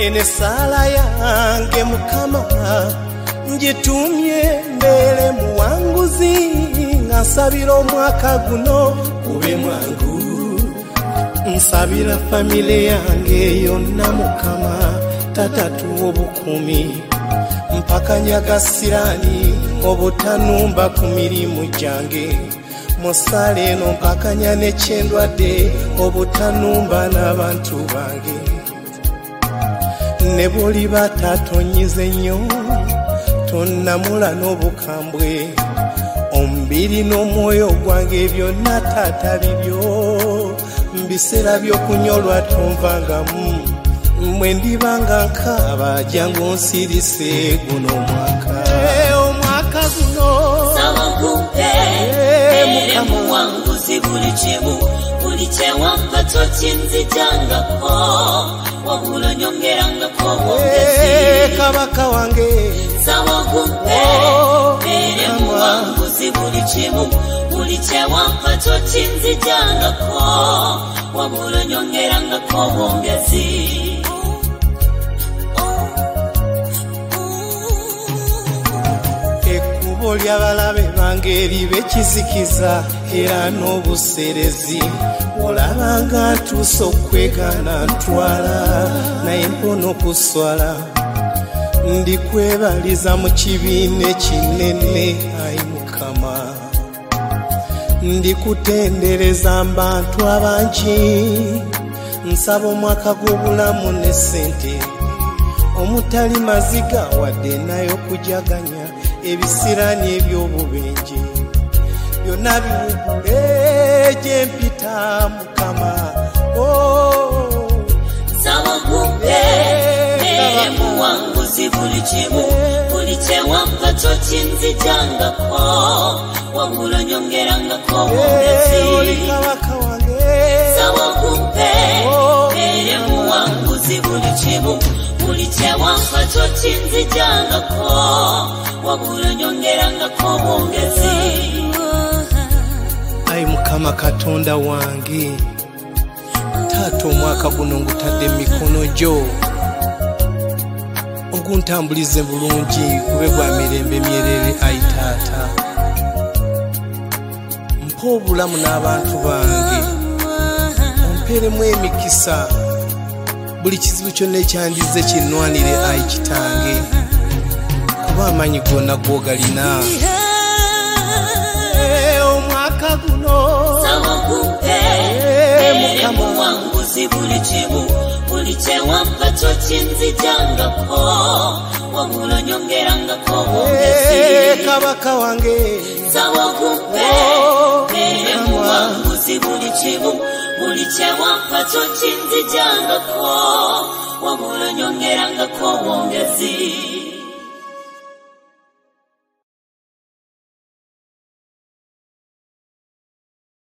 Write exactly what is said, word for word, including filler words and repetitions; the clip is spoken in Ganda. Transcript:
ene sala yange Mukama njitumye mbele muwanguzi nasabira omwaka guno kube mwangu nsabira famile yange yonna Mukama tatatu obukumi mpaka nyagasirani obutanumba ku mirimu gyange musale no mpaka nyane kyendwadde obutanumba n'abantu bange ne buli batatonyize nnyo tonnamula n'obukambwe omubiri n'omwoyo gwange byonna taata bibyo mbiseera by'okunyolwa tonvangamu mwe ndibanga nkaaba jangu nsirise guno omwaka omwaka guno sawa kumpe ere muwanguzi buli kimu buli kyewampa tokinzijangako wabula nyongerangako obwongezi kabaka wange sawa kumpe ere muwanguzi buli kimu buli kyewampa tokinzijangako wabula nyongerangako obwongezi Olya balabe bange libe kizikiza era n'obuserezi olabanga ntuusa okwegana ntwala naye mpono kuswala ndikwebaliza mu kibiina ekinene ayi Mukama ndikutendereza mbantu abangi nsaba omwaka gw'obulamu ne ssente omutali maziga wadde nayo kujaganya ebisirani ebyobubenje byonna biwugule gye mpita Mukama sawa kumpe ere muwanguzi buli kimu buli kyewampa tokinzijangako wabula nyongerangako obwongezi kabaka wange sawa kumpe ere muwanguzi buli kimu buli kyewampa tokinzijangako wabula nyongerangako obwongezi ayi Mukama Katonda wange taata omwaka guno ngutadde mu mikono gyo oguntambulize bulungi gube gwa mirembe myerere ayi taata mpa obulamu n'abantu bange omperemu emikisa buli kizibu kyonna ekyandize kinnwanire ayi kitange kuba amanyi gonna gwogalina omwaka guno sawa kumpe ere muwanguzi buli kimu buli kyewampa tokinzijangako wabula nyongerangako obwongezi kabaka wange sawa kumpe ere muwanguzi buli kimu buli kyewampa tokinzijangako wabula nyongerangako obwongezi